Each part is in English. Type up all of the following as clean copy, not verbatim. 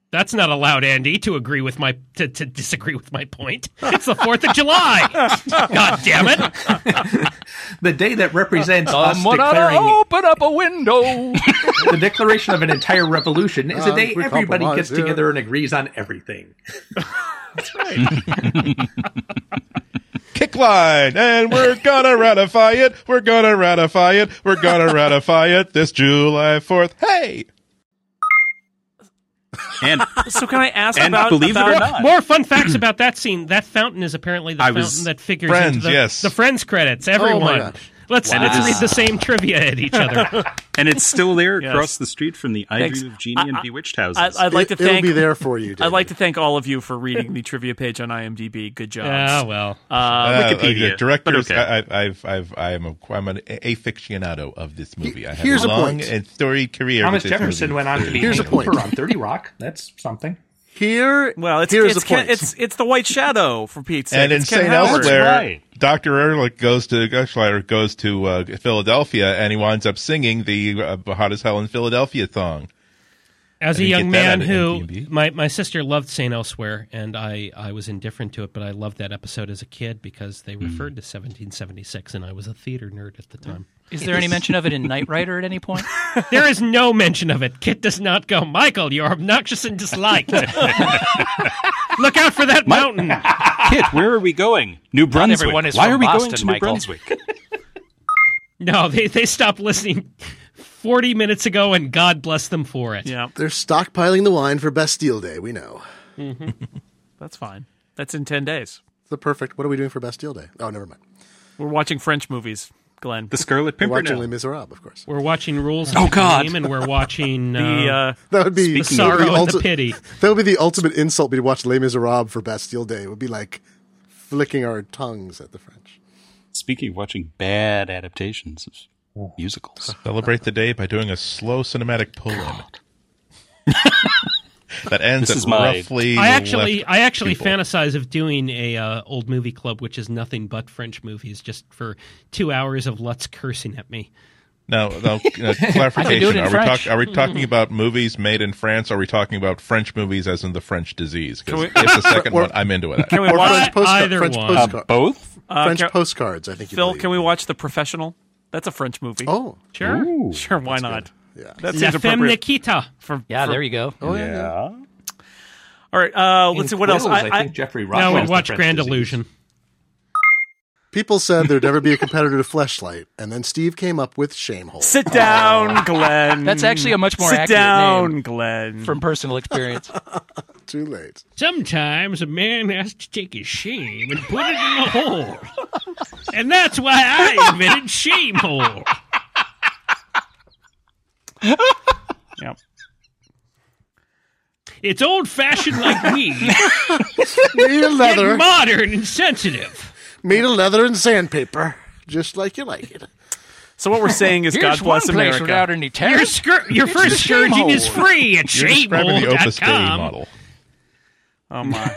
That's not allowed, Andy, to agree with to disagree with my point. It's the 4th of July. God damn it. The day that represents us Someone ought to declaring open up a window. the declaration of an entire revolution is a day we everybody compromise, gets together and agrees on everything. That's right. Kick line, and we're gonna ratify it. We're gonna ratify it. We're gonna ratify it this July 4th. Hey! And So can I ask and about believe it or not, More fun facts about that scene. That fountain is apparently the fountain that figures Friends, into yes. the Friends credits. Everyone. gosh. Let's read the same trivia at each other. and it's still there Yes. across the street from the I Thanks. Dream of Genie and Bewitched houses. I'd like to It'll thank. be there for you, David. I'd like to thank all of you for reading the trivia page on IMDb. Good job. Ah, well. Wikipedia, Directors, but okay. I'm an aficionado of this movie. I have Here's a a long point. and storied career. Thomas with this Jefferson movie. went on to be Here's a point. Cooper on 30 Rock. That's something. Here's It's the point. It's the White Shadow for Pete's sake. And in It's Ken St. Howard. Elsewhere, right. Dr. Ehrlich goes to Philadelphia, and he winds up singing the Hot as Hell in Philadelphia song. As a didn't young get that man on who, MTV. my sister loved St. Elsewhere, and I was indifferent to it, but I loved that episode as a kid because they referred to 1776, and I was a theater nerd at the time. Is there any mention of it in Knight Rider at any point? There is no mention of it. Kit does not go, Michael, you're obnoxious and disliked. Look out for that mountain. Kit, where are we going? New Brunswick. everyone is Why from are we going Boston, to New Michael. Brunswick? No, they stopped listening 40 minutes ago, and God bless them for it. Yeah, They're stockpiling the wine for Bastille Day, we know. that's fine. That's in 10 days. It's the perfect. What are we doing for Bastille Day? Oh, never mind. We're watching French movies, Glenn. The Scarlet We're watching Pimpernel. Les Miserables, of course. We're watching Rules of Oh, the God. Game, and we're watching The That would be The Sorrow and the ulti- Pity. That would be the ultimate insult. To watch Les Miserables for Bastille Day. It would be like flicking our tongues at the French. Speaking of watching bad adaptations of musicals. Celebrate the day by doing a slow cinematic pull-in. That ends This at is my- roughly. I actually left pupil. fantasize of doing a old movie club, which is nothing but French movies, just for 2 hours of Lutz cursing at me. No, I can do clarification. it in French. Are we talking about movies made in France, or are we talking about French movies as in the French disease? Because Can if the second one, I'm into it. Can we Or watch Either French one. postcards. Both? French can- postcards, I think. Phil? Can we watch The Professional? That's a French movie. Oh, Sure. Sure, why not? yeah. That La seems Femme appropriate. Nikita. Yeah, there you go. Oh, yeah. All right, let's see what else. I think Jeffrey Ross Now was we the watch French Grand disease. Illusion. People said there'd never be a competitor to Fleshlight, and then Steve came up with Shamehole. Sit down, Glenn. That's actually a much more Sit accurate down, name Glenn. from personal experience. Too late. Sometimes a man has to take his shame and put it in a hole. And that's why I invented Shamehole. Yep. It's old-fashioned like me, Made of leather, and modern and sensitive. made of leather and sandpaper, just like you like it. So what we're saying is, Here's God bless one place America. without any Your, terrors. your first the scourging is Shamehole. free at You're describing the Opus Dei Shamehole.com. model. Oh my!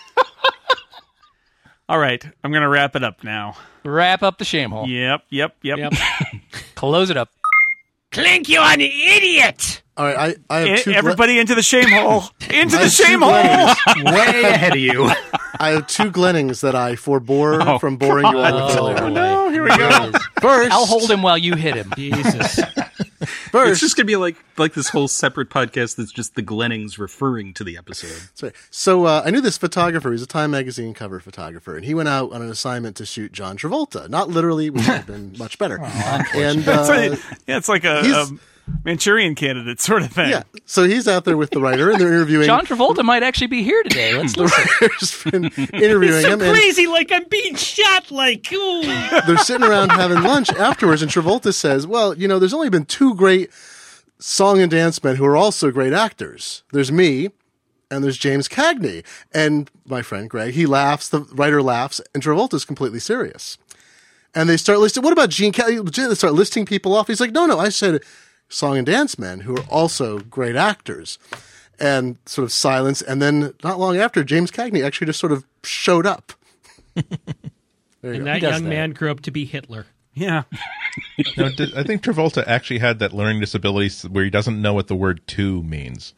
All right, I'm gonna wrap it up now. Wrap up the shame hole. Yep. Yep. Close it up. Clink, you an idiot! All right, I have two. Everybody into the shame hole. Into I the have two shame hole. Glennings. Way ahead of you. I have two Glennings that I forbore from boring you all with earlier. No, here we go. First, I'll hold him while you hit him. Jesus. It's First, just going to be like this whole separate podcast that's just the Glennings referring to the episode. sorry. So I knew this photographer. He's a Time magazine cover photographer, and he went out on an assignment to shoot John Travolta. Not literally, which would have been much better. And It's like a he's- Manchurian Candidate sort of thing. yeah, so he's out there with the writer, and they're interviewing. John Travolta might actually be here today. Let's listen. writer's been interviewing So him, and crazy, like I'm being shot, like, ooh. they're sitting around having lunch afterwards, and Travolta says, well, you know, there's only been two great song and dance men who are also great actors. There's me, and there's James Cagney. And my friend Greg, he laughs, the writer laughs, and Travolta's completely serious. And they start listing, what about Gene Cagney? They start listing people off. He's like, no, I said song and dance men who are also great actors. And sort of silence. And then not long after, James Cagney actually just sort of showed up. There you And go. that does young that. man grew up to be Hitler. Yeah. No, I think Travolta actually had that learning disability where he doesn't know what the word "to" means.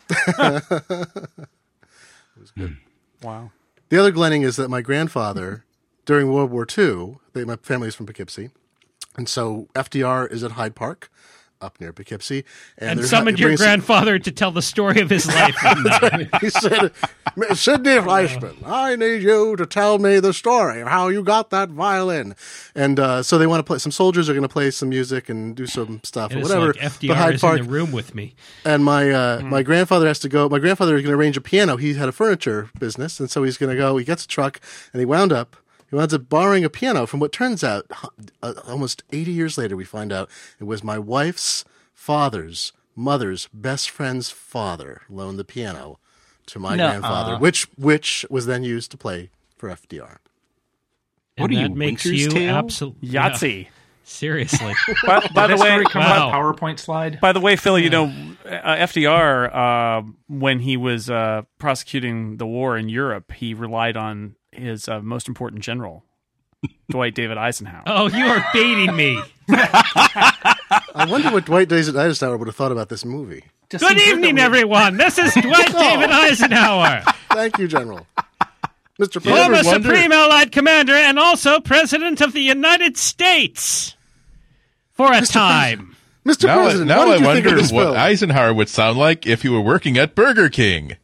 Wow. The other Glenning is that my grandfather, during World War II, my family is from Poughkeepsie, and so FDR is at Hyde Park, up near Poughkeepsie, And there's summoned he your brings- grandfather to tell the story of his life. He said, "Sidney Fleischman, I need you to tell me the story of how you got that violin." And so they want to play. Some soldiers are going to play some music and do some stuff And or it's whatever. like but FDR Hyde is Park, in the room with me. and my grandfather has to go. My grandfather is going to arrange a piano. He had a furniture business, and so he's going to go. He gets a truck, and he winds up borrowing a piano from what turns out, almost 80 years later, we find out it was my wife's mother's best friend's father loaned the piano to my grandfather, which was then used to play for FDR. What And are that you, makes Winter's you Tale? absolutely Yahtzee. Seriously. By the That way, story comes wow. on a PowerPoint slide. By the way, Phil, you know, FDR, when he was prosecuting the war in Europe, he relied on his most important general, Dwight David Eisenhower. Oh, you are baiting me. I wonder what Dwight Eisenhower would have thought about this movie. Good evening, everyone. This is Dwight David Eisenhower, Thank you, General. Mr. former President. Supreme Allied Commander and also President of the United States for a time. Mr. Now, President, now what did I you think of wonder this what film? Eisenhower would sound like if he were working at Burger King.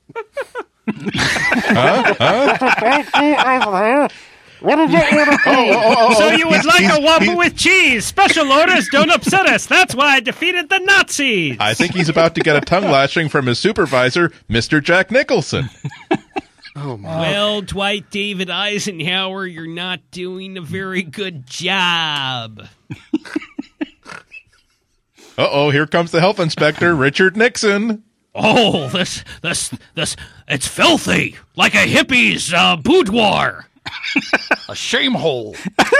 So you would like a Whopper with cheese. Special orders don't upset us. That's why I defeated the Nazis. I think he's about to get a tongue lashing from his supervisor, Mr. Jack Nicholson. Oh, my. Well, Dwight David Eisenhower, you're not doing a very good job. Uh-oh, here comes the health inspector, Richard Nixon. Oh, this, it's filthy. Like a hippie's boudoir. A shame hole.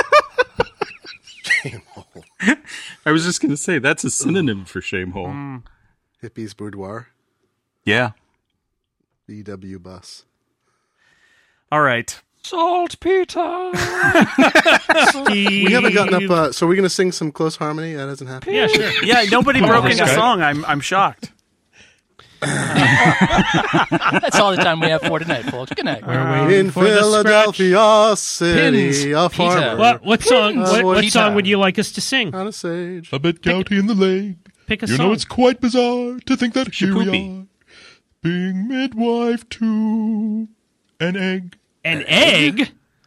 I was just going to say, that's a synonym for shamehole. Hippie's Boudoir, Yeah. VW bus. All right. Saltpeter. Steve. We haven't gotten up, so we're going to sing some close harmony? That hasn't happened? Yeah, sure. Yeah, nobody broke this into guy. song. I'm shocked. That's all the time we have for tonight, folks. Good night. We're waiting In for the Philadelphia city, Pins, a farmer Peter. What song? What Peter. song would you like us to sing? on a sage. A bit gouty in the leg. Pick a You song. know, it's quite bizarre to think that here we Shapoopy. are, being midwife to an egg. An egg?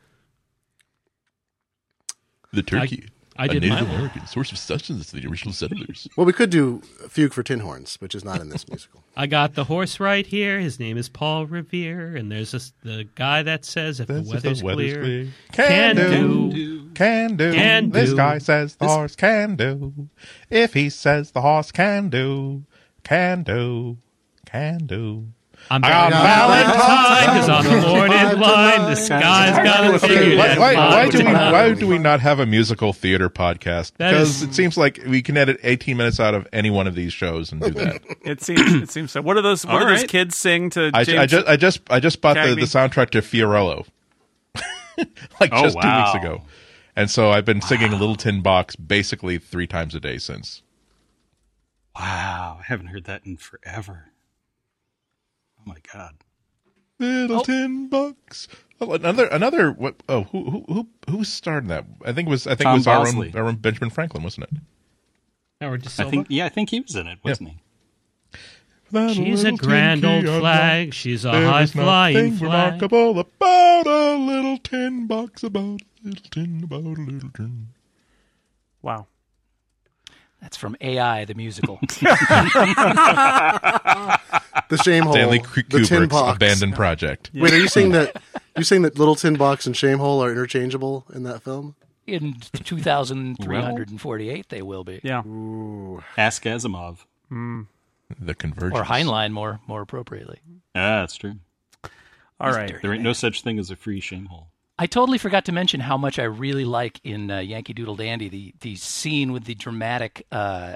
The turkey. I a did Native my one. American source of sustenance to the original settlers. Well, we could do Fugue for Tin Horns, which is not in this musical. I got the horse right here. His name is Paul Revere, and there's the guy that says if This the is the weather's weather's clear, clear. can Can do. Can do. Can This do. guy says the horse can do. If he says the horse can do, can do, can do. I'm On Valentine is on the morning line. The sky's got a figure that Why do we not have a musical theater podcast? That Because is- it seems like we can edit 18 minutes out of any one of these shows and do that. It seems so. What are those? What All do those right. kids sing to I James? just bought the Cagney? soundtrack to Fiorello, like Oh, just 2 wow. weeks ago, and so I've been singing Little Tin Box basically 3 times a day since. Wow. I haven't heard that in forever. Oh, my God. Little Tin Box. Oh, another. What? Oh, who starred in that? I think it was Tom our Bosley. own Benjamin Franklin, wasn't it? Howard De I Silva. think he was in it, wasn't he? That She's a little tin grand key old unlocked. flag. She's a There high is flying nothing flag. remarkable about a little tin box, about a little tin, about a little tin. Wow. That's from AI, the musical. The Shame Hole, Stanley the Tin Kubrick's Box. abandoned project. Wait, are you saying that Little Tin Box and Shame Hole are interchangeable in that film? In 2348, they will be. Yeah. Ask Asimov. The Convergence. Or Heinlein, more appropriately. Ah, that's true. All right. There ain't no such thing as a free shamehole. I totally forgot to mention how much I really like in Yankee Doodle Dandy the scene with the dramatic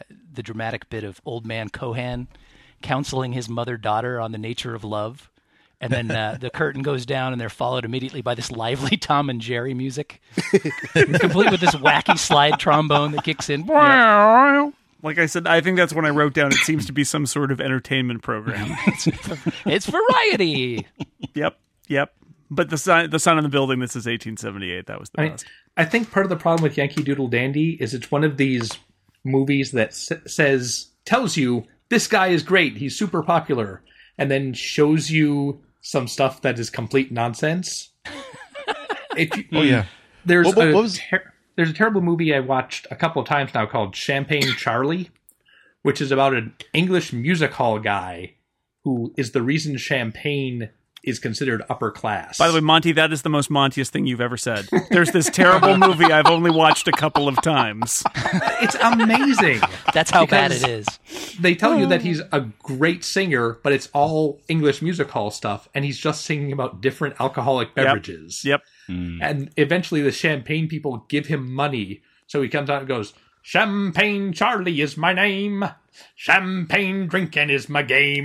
bit of Old Man Cohan counseling his mother-daughter on the nature of love, And then the curtain goes down, and they're followed immediately by this lively Tom and Jerry music, complete with this wacky slide trombone that kicks in. Like I said, I think that's when I wrote down. It seems to be some sort of entertainment program. It's variety. Yep. But the sign on the building that says 1878. That was the best. I think part of the problem with Yankee Doodle Dandy is it's one of these movies that tells you this guy is great, he's super popular, and then shows you some stuff that is complete nonsense. There's a terrible movie I watched a couple of times now called Champagne Charlie, which is about an English music hall guy who is the reason champagne is considered upper class. By the way, Monty, that is the most Montiest thing you've ever said. There's this terrible movie I've only watched a couple of times. It's amazing. That's how bad it is. They tell you that he's a great singer, but it's all English music hall stuff, and he's just singing about different alcoholic beverages. Yep. And eventually the champagne people give him money, so he comes out and goes, Champagne Charlie is my name. Champagne drinking is my game.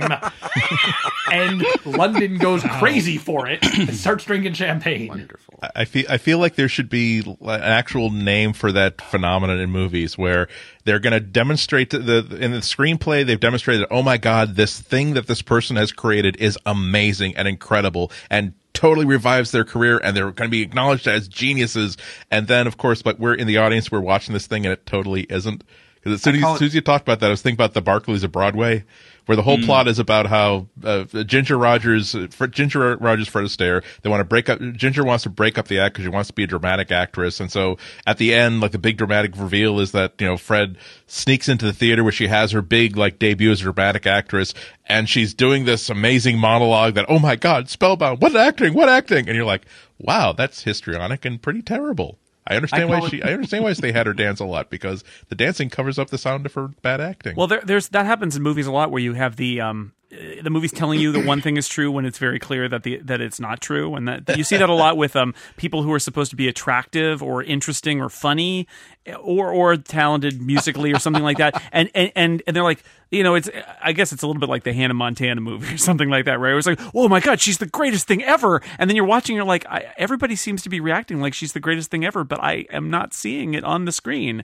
And London goes crazy for it and starts drinking champagne. Wonderful. I feel like there should be an actual name for that phenomenon in movies where they're going to demonstrate in the screenplay, they've demonstrated, oh my God, this thing that this person has created is amazing and incredible and totally revives their career, and they're going to be acknowledged as geniuses. And then, of course, like, we're in the audience, we're watching this thing, and it totally isn't. Because as soon as you talked about that, I was thinking about the Barclays of Broadway, where the whole plot is about how Ginger Rogers, Fred Astaire, they want to break up. Ginger wants to break up the act because she wants to be a dramatic actress, and so at the end, like, the big dramatic reveal is that, you know, Fred sneaks into the theater where she has her big, like, debut as a dramatic actress, and she's doing this amazing monologue that, oh my God, spellbound, what acting, and you're like, wow, that's histrionic and pretty terrible. I understand why they had her dance a lot, because the dancing covers up the sound of her bad acting. Well, there's that happens in movies a lot, where you have the movie's telling you that one thing is true when it's very clear that it's not true, and that you see that a lot with people who are supposed to be attractive or interesting or funny or talented musically or something like that, and they're like, you know, I guess it's a little bit like the Hannah Montana movie or something like that, right? It was like, oh my God, she's the greatest thing ever, and then you're watching, you're like, everybody seems to be reacting like she's the greatest thing ever, but I am not seeing it on the screen.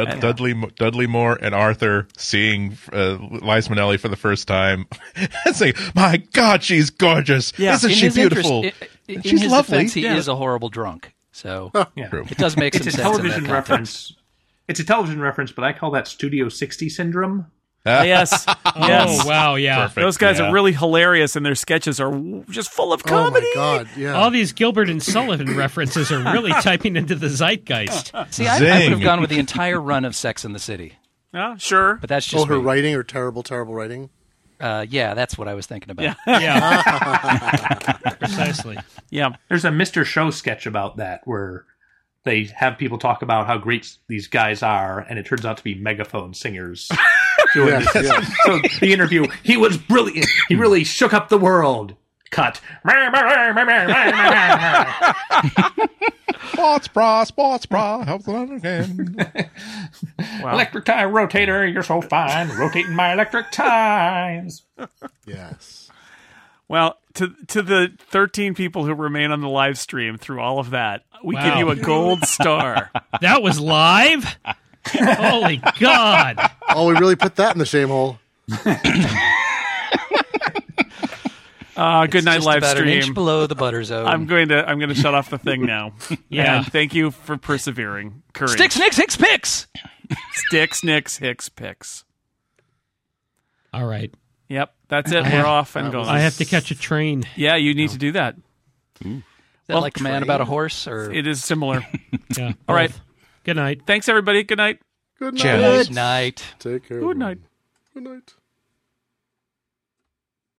Dudley Moore and Arthur seeing Liza Minnelli for the first time and saying, my God, she's gorgeous. Yeah. Isn't she beautiful? She's lovely. Defense, he is a horrible drunk. So it does make some sense. It's a television reference, but I call that Studio 60 syndrome. Yes. Oh, wow, yeah. Perfect. Those guys are really hilarious, and their sketches are just full of comedy. Oh, my God, yeah. All these Gilbert and Sullivan references are really typing into the zeitgeist. See, I would have gone with the entire run of Sex and the City. Yeah, sure. But that's just her writing, her terrible, terrible writing? Yeah, that's what I was thinking about. Yeah. Precisely. Yeah. There's a Mr. Show sketch about that where they have people talk about how great these guys are, and it turns out to be megaphone singers. So the interview, he was brilliant. He really shook up the world. Cut. Sports bra, helps them again. Wow. Electric tie rotator, you're so fine. Rotating my electric ties. Yes. Well, to the 13 people who remain on the live stream through all of that, we give you a gold star. That was live? Holy God. Oh, we really put that in the shame hole. Good night, live about stream. An inch below the butter zone. I'm going to shut off the thing now. Yeah. And thank you for persevering. Courage. Sticks, Nicks, Hicks, Picks. Sticks, Nicks, Hicks, Picks. All right. Yep, that's it. We're off and going. I have to catch a train. Yeah, you need to do that. Is that like a man about a horse? Or It is similar. Yeah. All right. Good night. Thanks, everybody. Good night. Good night. Good night. Take care. Good night. Good night.